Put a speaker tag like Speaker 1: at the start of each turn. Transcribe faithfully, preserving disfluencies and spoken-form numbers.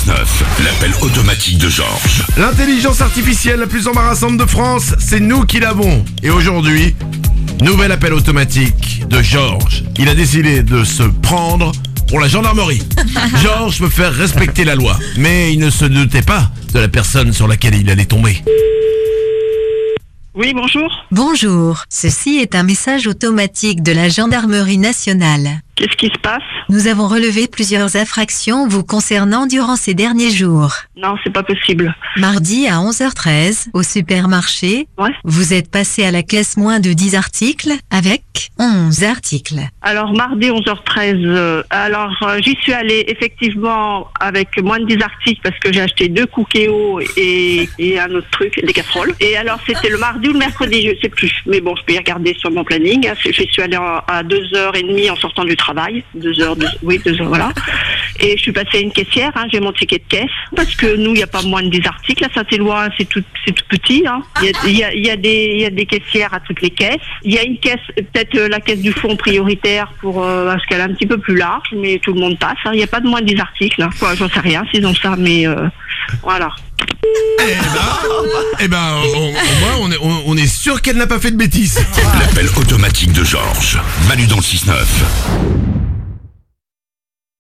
Speaker 1: six neuf, l'appel automatique de Georges.
Speaker 2: L'intelligence artificielle la plus embarrassante de France, c'est nous qui l'avons. Et aujourd'hui, nouvel appel automatique de Georges. Il a décidé de se prendre pour la gendarmerie. Georges veut faire respecter la loi, mais il ne se doutait pas de la personne sur laquelle il allait tomber.
Speaker 3: Oui, bonjour.
Speaker 4: Bonjour, ceci est un message automatique de la Gendarmerie nationale.
Speaker 3: Qu'est-ce qui se passe?
Speaker 4: Nous avons relevé plusieurs infractions vous concernant durant ces derniers jours.
Speaker 3: Non, c'est pas possible.
Speaker 4: Mardi à onze heures treize, au supermarché,
Speaker 3: Ouais.
Speaker 4: vous êtes passé à la caisse moins de dix articles avec onze articles.
Speaker 3: Alors, mardi onze heures treize, euh, alors euh, j'y suis allée effectivement avec moins de dix articles parce que j'ai acheté deux Cookéo et, et un autre truc, des casseroles. Et alors, c'était le mardi ou le mercredi, je sais plus. Mais bon, je peux y regarder sur mon planning. Je suis allée en- à deux heures trente en sortant du travail. Deux heures, deux, oui, deux heures, voilà. Et je suis passée à une caissière, hein, j'ai mon ticket de caisse. Parce que nous, il n'y a pas moins de dix articles. À Saint-Éloi, c'est tout, c'est tout petit. Hein. Il y a, il y, a, il y, a des, il y a des caissières à toutes les caisses. Il y a une caisse, peut-être euh, la caisse du fond prioritaire pour euh, parce qu'elle est un petit peu plus large, mais tout le monde passe. Hein. Il n'y a pas de moins de dix articles. Hein. Quoi, j'en sais rien s'ils ont ça, mais euh, voilà.
Speaker 2: Eh ben, eh ben au, au moins on est, on, on est sûr qu'elle n'a pas fait de bêtises.
Speaker 1: L'appel automatique de Georges. Manu dans le six neuf.